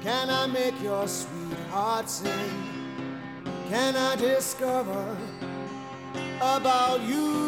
Can I make your sweetheart sing? Can I discover about you